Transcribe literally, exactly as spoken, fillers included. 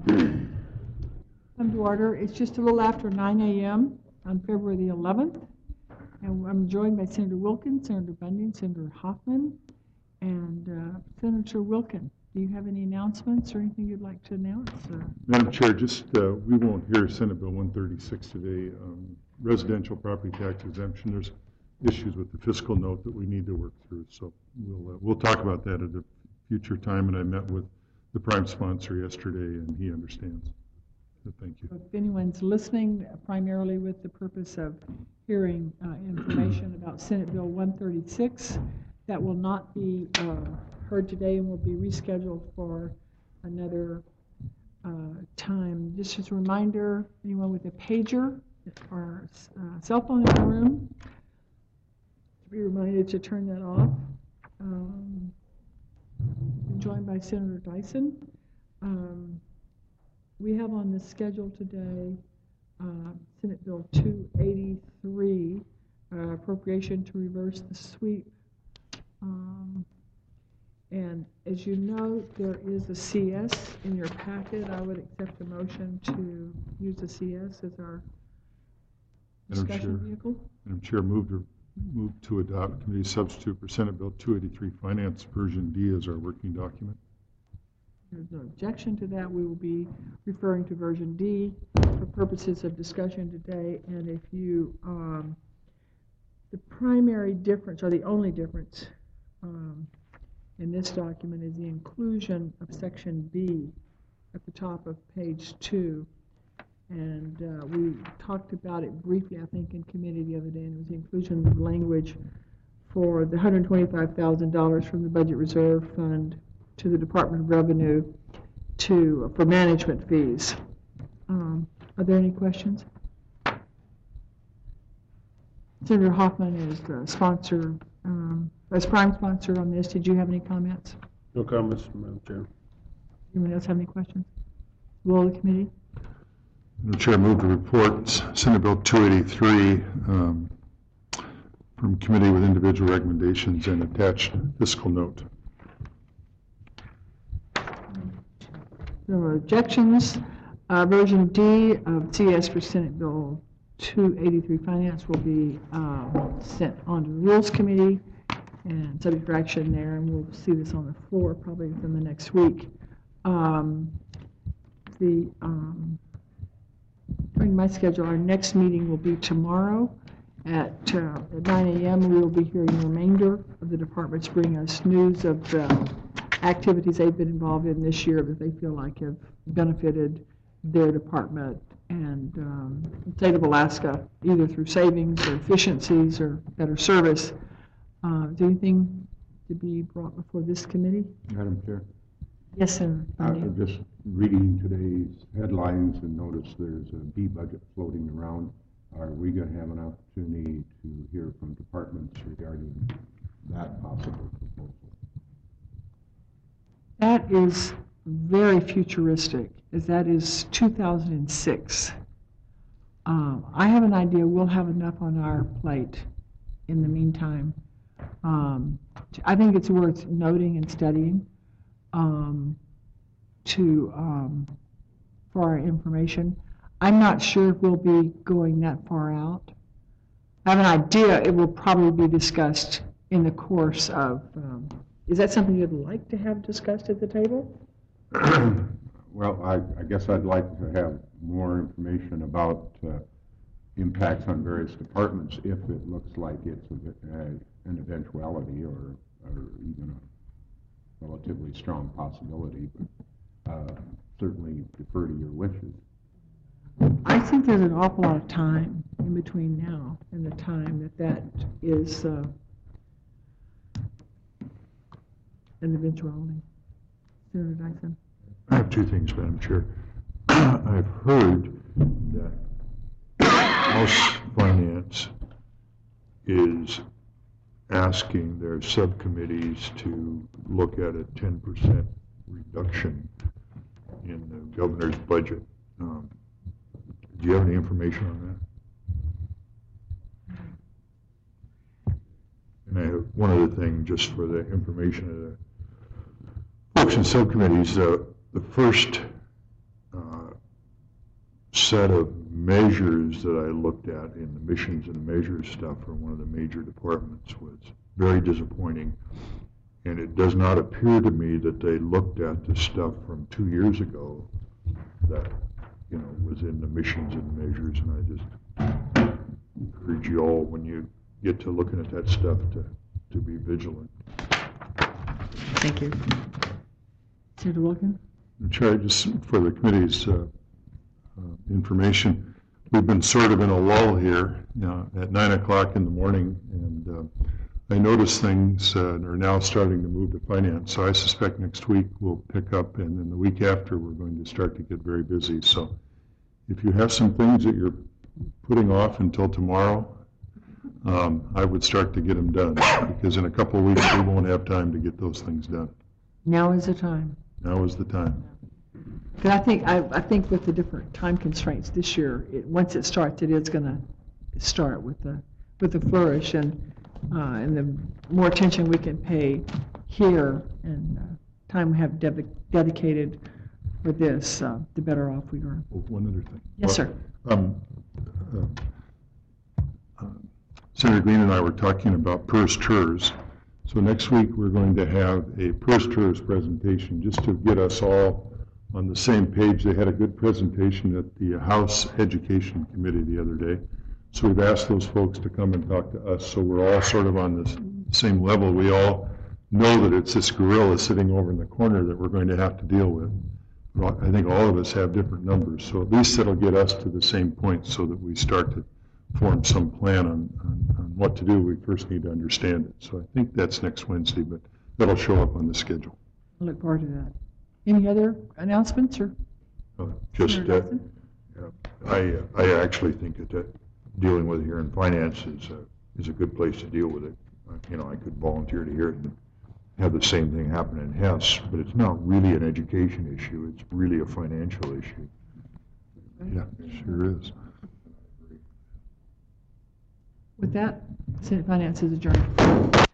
Come to order. It's just a little after nine A M on February the eleventh. And I'm joined by Senator Wilkin, Senator Bundy, Senator Hoffman, and uh, Senator Wilkin. Do you have any announcements or anything you'd like to announce? Uh, Madam Chair, just uh, we won't hear Senate Bill one thirty-six today. Um, residential property tax exemption. There's issues with the fiscal note that we need to work through. So we'll uh, we'll talk about that at a future time. And I met with the prime sponsor yesterday, and he understands. So thank you. If anyone's listening, primarily with the purpose of hearing uh, information about Senate Bill one thirty-six, that will not be uh, heard today and will be rescheduled for another uh, time. Just as a reminder, anyone with a pager or uh, cell phone in the room, to be reminded to turn that off. Um, I'm joined by Senator Dyson. Um, we have on the schedule today uh, Senate Bill two eighty-three, uh, appropriation to reverse the sweep. Um, and as you know, there is a C S in your packet. I would accept a motion to use the C S as our discussion vehicle. Madam Chair, move to move to adopt committee substitute for Senate Bill two eighty-three Finance version D as our working document. There's no objection to that. We will be referring to version D for purposes of discussion today. And if you, um, the primary difference, or the only difference um, in this document is the inclusion of section B at the top of page two. And uh, we talked about it briefly, I think, in committee the other day, and it was the inclusion of language for the one hundred twenty-five thousand dollars from the Budget Reserve Fund to the Department of Revenue to for management fees. Um, are there any questions? Senator Hoffman is the sponsor, um, as prime sponsor on this. Did you have any comments? No comments, Madam Chair. Anyone else have any questions? Will of the committee? Madam Chair, move to report Senate Bill two eighty-three um, from committee with individual recommendations and attached fiscal note. No objections. Uh, version D of C S for Senate Bill two eighty-three Finance will be uh, sent on to the Rules Committee and subject for action there, and we'll see this on the floor probably within the next week. Um, the um, during my schedule, our next meeting will be tomorrow at, uh, at nine A M We will be hearing the remainder of the departments bring us news of the activities they've been involved in this year that they feel like have benefited their department and um, the state of Alaska, either through savings or efficiencies or better service. Uh, is there anything to be brought before this committee? Madam Chair. Yes, sir. Uh, just reading today's headlines and notice there's a B budget floating around. Are we going to have an opportunity to hear from departments regarding that possible proposal? That is very futuristic, as that is two thousand six. Um, I have an idea we'll have enough on our plate in the meantime. Um, I think it's worth noting and studying um, to um, for our information. I'm not sure if we'll be going that far out. I have an idea it will probably be discussed in the course of um, is that something you'd like to have discussed at the table? Well, I, I guess I'd like to have more information about uh, impacts on various departments if it looks like it's a, a, an eventuality or, or even a relatively strong possibility, but uh, certainly defer to your wishes. I think there's an awful lot of time in between now and the time that that is uh, an eventuality. Senator Dyson. I have two things, Madam Chair. I've heard that House Finance is asking their subcommittees to look at a ten percent reduction in the governor's budget. Um, do you have any information on that? And I have one other thing just for the information of the folks in subcommittees. Uh, the first uh, set of measures that I looked at in the missions and measures stuff from one of the major departments was very disappointing. And it does not appear to me that they looked at the stuff from two years ago that, you know, was in the missions and measures. And I just encourage you all, when you get to looking at that stuff, to, to be vigilant. Thank you. Senator Wilkin? Chair, just for the committee's uh, uh, information, we've been sort of in a lull here, you know, at nine o'clock in the morning, and uh, I notice things uh, are now starting to move to finance, so I suspect next week we'll pick up, and then the week after we're going to start to get very busy. So if you have some things that you're putting off until tomorrow, um, I would start to get them done, because in a couple of weeks we won't have time to get those things done. Now is the time. Now is the time. Because I think, I, I think with the different time constraints this year, it, once it starts, it is going to start with the, with the flourish, and, uh, and the more attention we can pay here and uh, time we have de dedicated for this, uh, the better off we are. Oh, one other thing. Yes, sir. Um, uh, uh, Senator Green and I were talking about PERS TERS. So next week we're going to have a PERS TERS presentation just to get us all on the same page. They had a good presentation at the House Education Committee the other day. So we've asked those folks to come and talk to us, so we're all sort of on the same level. We all know that it's this gorilla sitting over in the corner that we're going to have to deal with. I think all of us have different numbers, so at least that'll get us to the same point so that we start to form some plan on, on, on what to do. We first need to understand it. So I think that's next Wednesday, but that'll show up on the schedule. I look forward to that. Any other announcements or? Uh, Just, Senator uh, Dawson? yeah, I, uh, I actually think that, that dealing with it here in finance is, uh, is a good place to deal with it. Uh, You know, I could volunteer to hear it and have the same thing happen in Hess, but it's not really an education issue. It's really a financial issue. Yeah, sure is. With that, Senate Finance is adjourned.